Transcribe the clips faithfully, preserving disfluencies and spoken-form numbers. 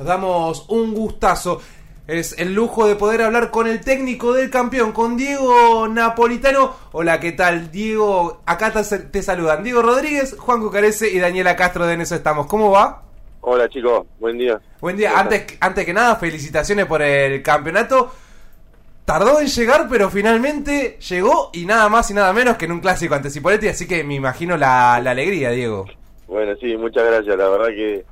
Nos damos un gustazo. Es el lujo de poder hablar con el técnico del campeón, con Diego Napolitano. Hola, ¿qué tal, Diego? Acá te, te saludan Diego Rodríguez, Juan Cucarese y Daniela Castro de En Eso Estamos. ¿Cómo va? Hola, chicos, buen día. Buen día. Antes, antes que nada, felicitaciones por el campeonato. Tardó en llegar, pero finalmente llegó, y nada más y nada menos que en un clásico ante Cipolletti, así que me imagino la, la alegría, Diego. Bueno, sí, muchas gracias. La verdad que,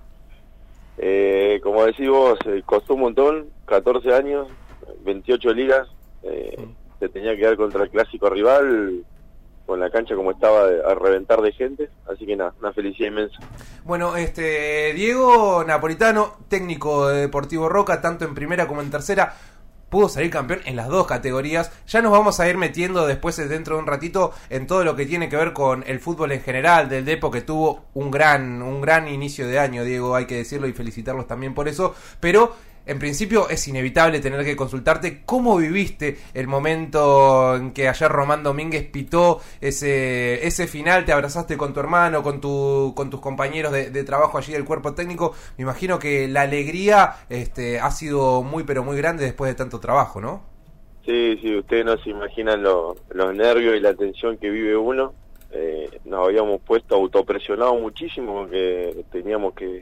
eh, como decís vos, eh, costó un montón, catorce años, veintiocho ligas, eh, mm. se tenía que dar contra el clásico rival, con la cancha como estaba a reventar de gente, así que nada, una felicidad inmensa. Bueno, este Diego Napolitano, técnico de Deportivo Roca, tanto en primera como en tercera, pudo salir campeón en las dos categorías. Ya nos vamos a ir metiendo después, dentro de un ratito, en todo lo que tiene que ver con el fútbol en general del Depo, que tuvo un gran, un gran inicio de año, Diego, hay que decirlo y felicitarlos también por eso, pero en principio es inevitable tener que consultarte cómo viviste el momento en que ayer Román Domínguez pitó ese ese final, te abrazaste con tu hermano, con tu con tus compañeros de, de trabajo allí del cuerpo técnico. Me imagino que la alegría este ha sido muy pero muy grande después de tanto trabajo, ¿no? Sí, sí, ustedes no se imaginan lo, los nervios y la tensión que vive uno. Eh, nos habíamos puesto autopresionados muchísimo porque teníamos que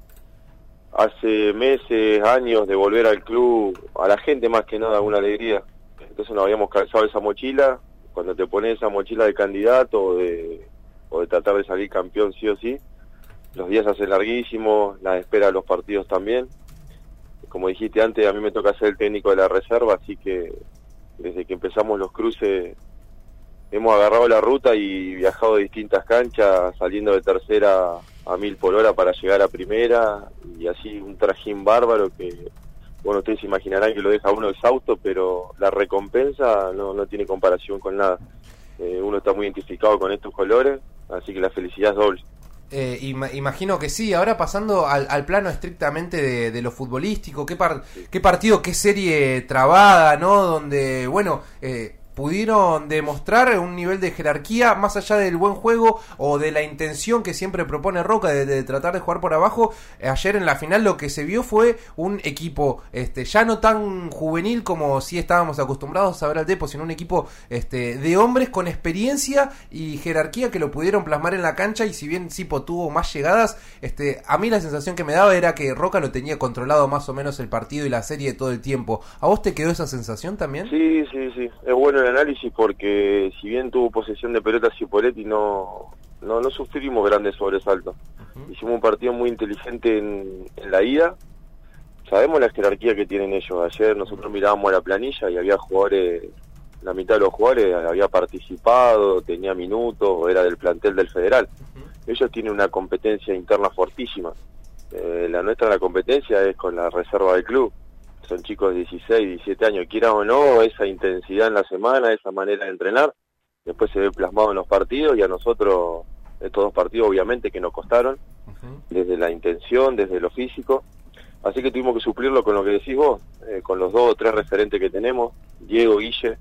hace meses, años de volver al club, a la gente más que nada, una alegría. Entonces nos habíamos calzado esa mochila. Cuando te pones esa mochila de candidato o de, o de tratar de salir campeón sí o sí, los días se hacen larguísimos, la espera de los partidos también. Como dijiste antes, a mí me toca ser el técnico de la reserva, así que desde que empezamos los cruces hemos agarrado la ruta y viajado de distintas canchas, saliendo de tercera a mil por hora para llegar a primera, y así un trajín bárbaro que, bueno, ustedes se imaginarán que lo deja uno exhausto, pero la recompensa no, no tiene comparación con nada. Eh, uno está muy identificado con estos colores, así que la felicidad es doble. Eh, ima- imagino que sí. Ahora pasando al, al plano estrictamente de, de lo futbolístico, qué, par- sí. qué partido, qué serie trabada, ¿no? Donde, bueno, eh, pudieron demostrar un nivel de jerarquía más allá del buen juego o de la intención que siempre propone Roca de, de tratar de jugar por abajo. Ayer en la final lo que se vio fue un equipo este ya no tan juvenil como sí estábamos acostumbrados a ver al Depo, sino un equipo este de hombres con experiencia y jerarquía que lo pudieron plasmar en la cancha, y si bien Cipo tuvo más llegadas, este a mí la sensación que me daba era que Roca lo tenía controlado más o menos el partido y la serie todo el tiempo. ¿A vos te quedó esa sensación también? Sí, sí, sí, es bueno el análisis, porque si bien tuvo posesión de pelota Cipolletti, no, no, no sufrimos grandes sobresaltos. Uh-huh. Hicimos un partido muy inteligente en, en la ida. Sabemos la jerarquía que tienen ellos. Ayer nosotros mirábamos a la planilla y había jugadores, la mitad de los jugadores había participado, tenía minutos, era del plantel del Federal. Uh-huh. Ellos tienen una competencia interna fortísima. Eh, la nuestra, la competencia es con la reserva del club. Son chicos de dieciséis, diecisiete años, quieran o no, esa intensidad en la semana, esa manera de entrenar, después se ve plasmado en los partidos, y a nosotros, estos dos partidos obviamente que nos costaron, uh-huh. desde la intención, desde lo físico, así que tuvimos que suplirlo con lo que decís vos, eh, con los dos o tres referentes que tenemos, Diego, Guille,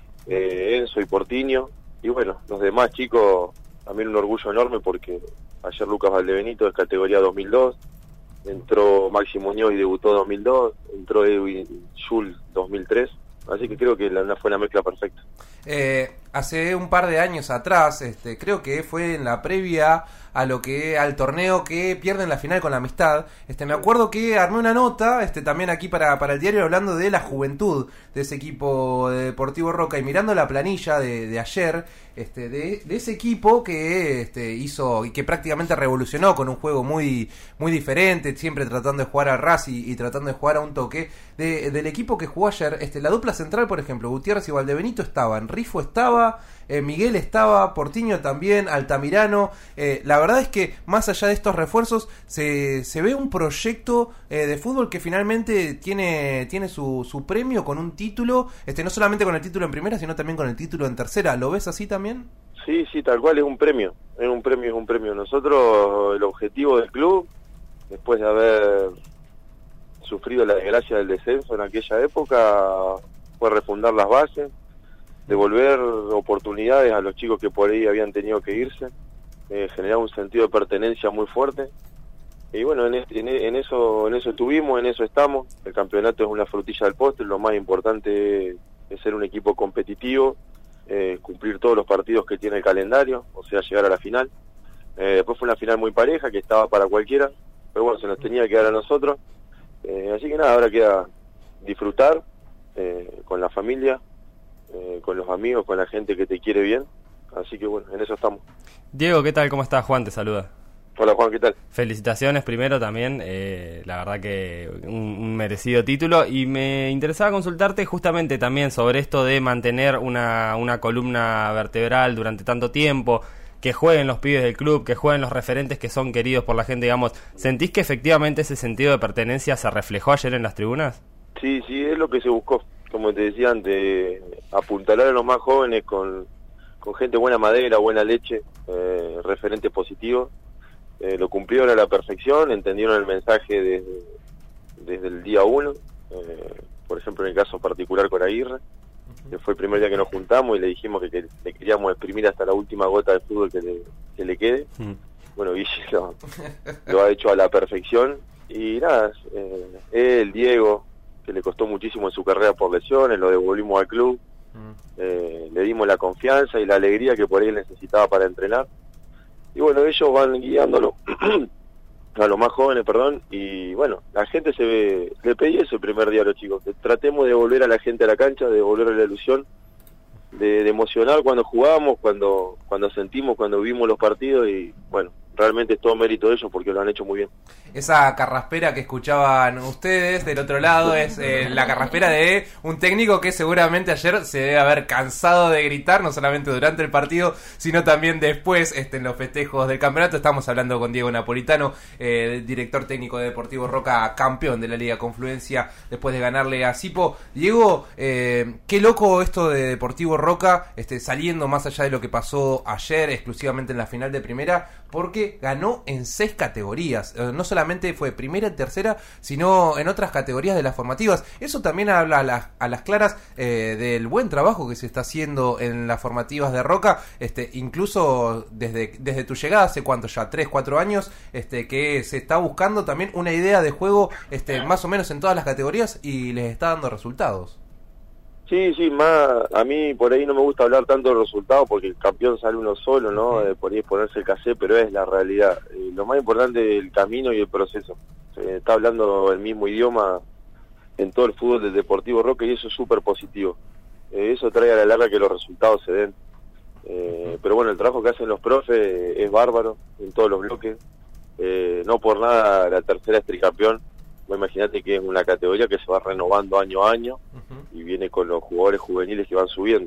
eh, Enzo y Portinho, y bueno, los demás chicos, también un orgullo enorme, porque ayer Lucas Valdebenito es categoría dos mil dos, entró Maxi Muñoz y debutó dos mil dos, entró Edwin Schul dos mil tres, así que creo que la, fue la mezcla perfecta. Eh, hace un par de años atrás, este, creo que fue en la previa a lo que al torneo que pierden la final con la Amistad, este, me acuerdo que armé una nota, este, también aquí para, para el diario, hablando de la juventud de ese equipo de Deportivo Roca, y mirando la planilla de, de ayer, este, de, de ese equipo que este, hizo y que prácticamente revolucionó con un juego muy, muy diferente, siempre tratando de jugar al ras y, y tratando de jugar a un toque, de, del equipo que jugó ayer, este, la dupla central, por ejemplo, Gutiérrez y Valdebenito estaban, Rifo estaba, eh, Miguel estaba, Portinho también, Altamirano. Eh, la verdad es que más allá de estos refuerzos se, se ve un proyecto eh, de fútbol que finalmente tiene, tiene su, su premio con un título, este no solamente con el título en primera, sino también con el título en tercera. ¿Lo ves así también? Sí, sí, tal cual, es un premio, es un premio, es un premio. Nosotros, el objetivo del club, después de haber sufrido la desgracia del descenso en aquella época, fue refundar las bases, devolver oportunidades a los chicos que por ahí habían tenido que irse, eh, generar un sentido de pertenencia muy fuerte, y bueno, en, este, en, en eso en eso estuvimos, en eso estamos. El campeonato es una frutilla del postre, lo más importante es ser un equipo competitivo, eh, cumplir todos los partidos que tiene el calendario, o sea, llegar a la final. Eh, después fue una final muy pareja, que estaba para cualquiera, pero bueno, se nos tenía que dar a nosotros. Eh, así que nada, ahora queda disfrutar eh, con la familia, eh, con los amigos, con la gente que te quiere bien. Así que bueno, en eso estamos. Diego, ¿qué tal? ¿Cómo estás? Juan te saluda. Hola Juan, ¿qué tal? Felicitaciones primero también, eh, la verdad que un, un merecido título, y me interesaba consultarte justamente también sobre esto de mantener una, una columna vertebral durante tanto tiempo, que jueguen los pibes del club, que jueguen los referentes que son queridos por la gente, digamos. ¿Sentís que efectivamente ese sentido de pertenencia se reflejó ayer en las tribunas? Sí, sí, es lo que se buscó, como te decía antes, apuntalar a los más jóvenes con, con gente buena madera, buena leche, eh, referentes positivos. Eh, lo cumplieron a la perfección, entendieron el mensaje desde, desde el día uno, eh, por ejemplo en el caso particular con Aguirre, que fue el primer día que nos juntamos y le dijimos que, que le queríamos exprimir hasta la última gota de fútbol que le, que le quede. Mm. Bueno, Guille lo, lo ha hecho a la perfección, y nada, eh, él, Diego, que le costó muchísimo en su carrera por lesiones, lo devolvimos al club, mm. eh, le dimos la confianza y la alegría que por ahí necesitaba para entrenar. Y bueno, ellos van guiándolo a los más jóvenes, perdón, y bueno, la gente se ve, le pedí eso el primer día a los chicos, que tratemos de volver a la gente a la cancha, de devolverle la ilusión, de, de emocionar cuando jugamos, cuando, cuando sentimos, cuando vimos los partidos, y bueno, realmente es todo mérito de ellos porque lo han hecho muy bien. Esa carraspera que escuchaban ustedes del otro lado es eh, la carraspera de un técnico que seguramente ayer se debe haber cansado de gritar, no solamente durante el partido, sino también después este, en los festejos del campeonato. Estamos hablando con Diego Napolitano, eh, director técnico de Deportivo Roca, campeón de la Liga Confluencia después de ganarle a Sipo. Diego, eh, qué loco esto de Deportivo Roca, este, saliendo más allá de lo que pasó ayer exclusivamente en la final de primera, porque ganó en seis categorías, eh, no solamente fue primera y tercera, sino en otras categorías de las formativas. Eso también habla a las, a las claras eh, del buen trabajo que se está haciendo en las formativas de Roca, este, incluso desde, desde tu llegada, hace cuánto ya, tres, cuatro años, este, que se está buscando también una idea de juego este, más o menos en todas las categorías y les está dando resultados. Sí, sí, más a mí por ahí no me gusta hablar tanto de resultados porque el campeón sale uno solo, ¿no? Eh, por ahí es ponerse el cassette, pero es la realidad. Eh, lo más importante es el camino y el proceso. Se está hablando el mismo idioma en todo el fútbol del Deportivo Roca y eso es súper positivo. Eh, eso trae a la larga que los resultados se den. Eh, pero bueno, el trabajo que hacen los profes es bárbaro en todos los bloques. Eh, no por nada la tercera es tricampeón. Imagínate que es una categoría que se va renovando año a año uh-huh. y viene con los jugadores juveniles que van subiendo.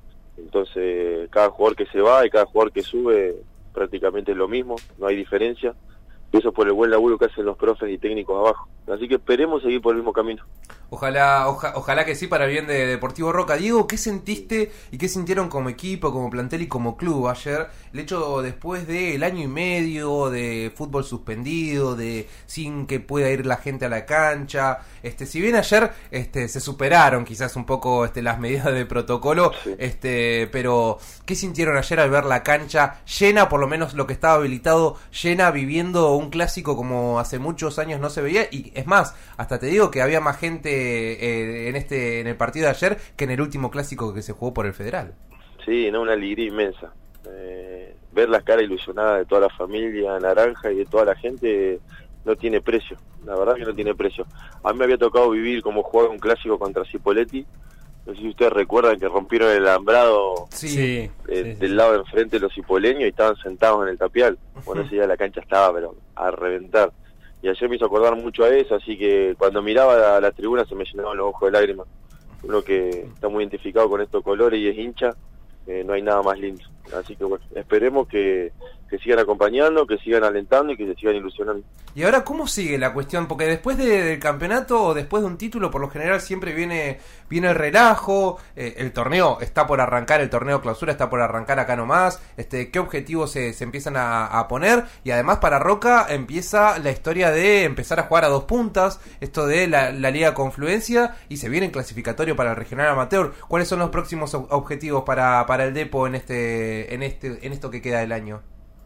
Entonces, cada jugador que se va y cada jugador que sube prácticamente es lo mismo, no hay diferencia. Y eso por el buen laburo que hacen los profes y técnicos abajo. Así que esperemos seguir por el mismo camino. Ojalá, oja, ojalá que sí, para el bien de Deportivo Roca. Diego, ¿qué sentiste y qué sintieron como equipo, como plantel y como club ayer? El hecho después del año y medio de fútbol suspendido, de sin que pueda ir la gente a la cancha. Este, si bien ayer este, se superaron quizás un poco este, las medidas de protocolo, sí. este, pero ¿qué sintieron ayer al ver la cancha llena, por lo menos lo que estaba habilitado, llena, viviendo un clásico como hace muchos años no se veía? Y es más, hasta te digo que había más gente eh, en este en el partido de ayer que en el último clásico que se jugó por el Federal. Sí, no, una alegría inmensa. Eh, ver las caras ilusionadas de toda la familia naranja y de toda la gente no tiene precio. La verdad que no tiene precio. A mí me había tocado vivir como jugaba un clásico contra Cipolletti. No sé si ustedes recuerdan que rompieron el alambrado sí, eh, sí, del sí. lado de enfrente de los cipoleños y estaban sentados en el tapial. Bueno, ese día la cancha estaba pero a reventar. Y ayer me hizo acordar mucho a eso, así que cuando miraba a la tribuna se me llenaban los ojos de lágrimas. Uno que está muy identificado con estos colores y es hincha, eh, no hay nada más lindo. Así que bueno, esperemos que, que sigan acompañando, que sigan alentando y que se sigan ilusionando. Y ahora, ¿cómo sigue la cuestión? Porque después de, del campeonato o después de un título, por lo general siempre viene viene el relajo, eh, el torneo está por arrancar, el torneo clausura está por arrancar acá nomás, este, ¿qué objetivos se, se empiezan a, a poner? Y además para Roca empieza la historia de empezar a jugar a dos puntas, esto de la, la Liga Confluencia, y se viene en clasificatorio para el Regional Amateur. ¿Cuáles son los próximos objetivos para, para el Depo en este en este en esto que queda del año?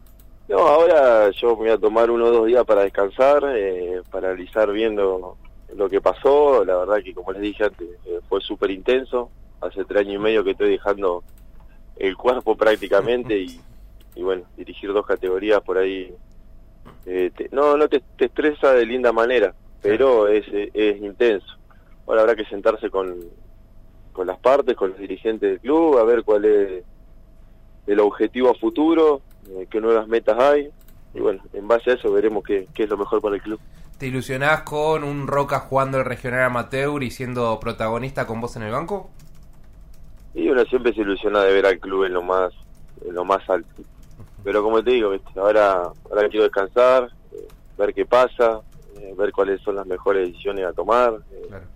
No, ahora yo me voy a tomar uno o dos días para descansar, eh, para analizar bien lo, lo que pasó. La verdad que, como les dije antes, eh, fue súper intenso. Hace tres años y medio que estoy dejando el cuerpo prácticamente y, y bueno, dirigir dos categorías por ahí, eh, te, no no te, te estresa de linda manera, pero es, es intenso. Ahora habrá que sentarse con, con las partes, con los dirigentes del club, a ver cuál es el objetivo a futuro, eh, qué nuevas metas hay, y bueno, en base a eso veremos qué, qué es lo mejor para el club. ¿Te ilusionás con un Roca jugando el regional amateur y siendo protagonista con vos en el banco? Y uno siempre se ilusiona de ver al club en lo más en lo más alto. Pero como te digo, ¿viste? ahora ahora quiero descansar, eh, ver qué pasa, eh, ver cuáles son las mejores decisiones a tomar, eh, claro.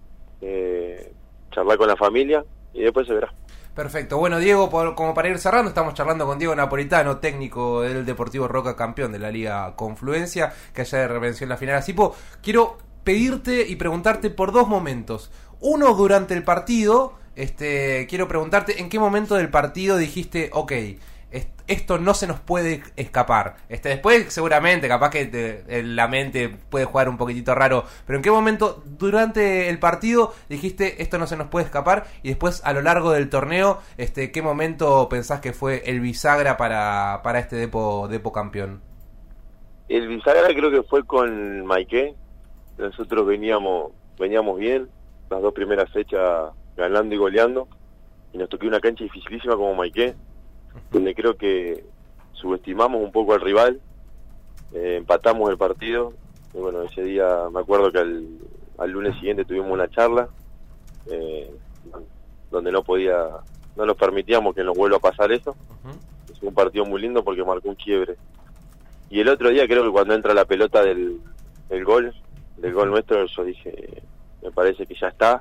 eh, charlar con la familia y después se verá. Perfecto. Bueno, Diego, por, como para ir cerrando, estamos charlando con Diego Napolitano, técnico del Deportivo Roca, campeón de la Liga Confluencia, que ayer venció en la final a Sipo. Quiero pedirte y preguntarte por dos momentos. Uno, durante el partido, este, quiero preguntarte en qué momento del partido dijiste, ok, esto no se nos puede escapar. Este, después seguramente, capaz que te, la mente puede jugar un poquitito raro, pero ¿en qué momento durante el partido dijiste esto no se nos puede escapar? Y después a lo largo del torneo, este, ¿qué momento pensás que fue el bisagra para, para este Depo, Depo campeón? El bisagra creo que fue con Maiqué. Nosotros veníamos veníamos bien, las dos primeras fechas ganando y goleando, y nos tocó una cancha dificilísima como Maiqué, donde creo que subestimamos un poco al rival, eh, empatamos el partido, y bueno, ese día me acuerdo que al, al lunes siguiente tuvimos una charla, eh, donde no podía, no nos permitíamos que nos vuelva a pasar eso. Uh-huh. Es un partido muy lindo porque marcó un quiebre. Y el otro día creo que cuando entra la pelota del, del gol, del gol nuestro, yo dije, me parece que ya está,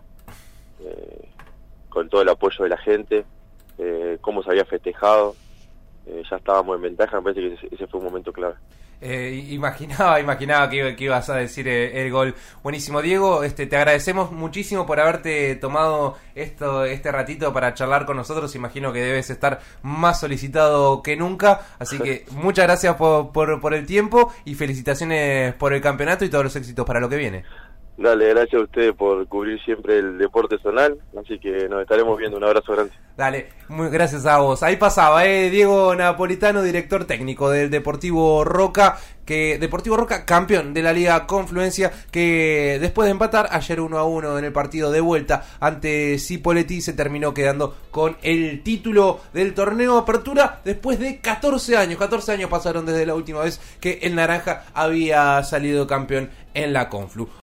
eh, con todo el apoyo de la gente, Eh, cómo se había festejado, eh, ya estábamos en ventaja. Me parece que ese, ese fue un momento clave. Eh, imaginaba, imaginaba que, que ibas a decir eh, el gol. Buenísimo, Diego, este, te agradecemos muchísimo por haberte tomado esto, este ratito para charlar con nosotros. Imagino que debes estar más solicitado que nunca, así que muchas gracias por, por, por el tiempo y felicitaciones por el campeonato y todos los éxitos para lo que viene. Dale, gracias a ustedes por cubrir siempre el deporte zonal, así que nos estaremos viendo. Un abrazo grande. Dale, muy gracias a vos. Ahí pasaba, eh, Diego Napolitano, director técnico del Deportivo Roca, que Deportivo Roca, campeón de la Liga Confluencia, que después de empatar ayer uno a uno en el partido de vuelta ante Cipolletti, se terminó quedando con el título del torneo Apertura después de catorce años. catorce años pasaron desde la última vez que el Naranja había salido campeón en la Conflu.